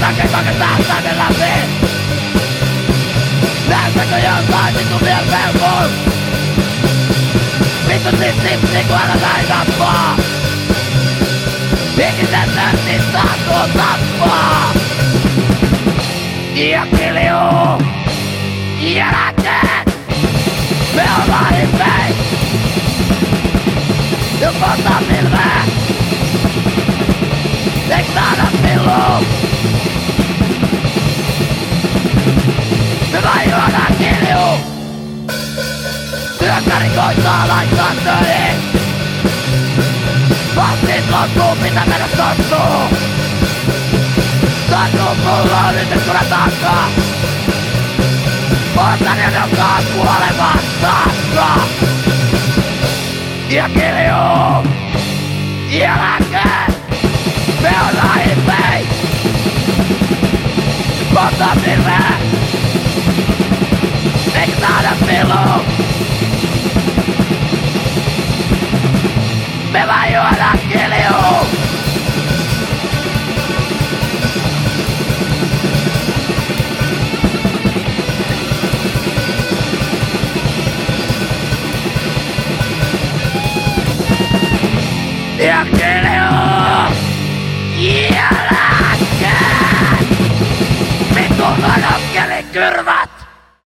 näkee kaikesta tänne läpi. Näytäkö jotain vittu vielä pelkoon? Vittu tipsi kun älä näin tappaa. Ikisen näytti tahtuu tappaa. Ja kiljuu. Ja näkee. Me ollaan hippein. Ja kohtaa pilveä. Eiks saada pilluu? Me vain juodaan kiljuu. Työkkäri koittaa laittaa töihin. Passit loppuu, mitä mennä tottuu. Tottuu mulla on nyt kun takaa. Ootan jonokaan kuolemaan saakka. Ja kiljuu. Ja näkee. Me ollaan hippein. Kohtaa pilveä. Eikä saada pilluu. Me vaan juodaan kiljuu. Ja kiljuu. Ja näkee. Vittu nokkeli kyrvät.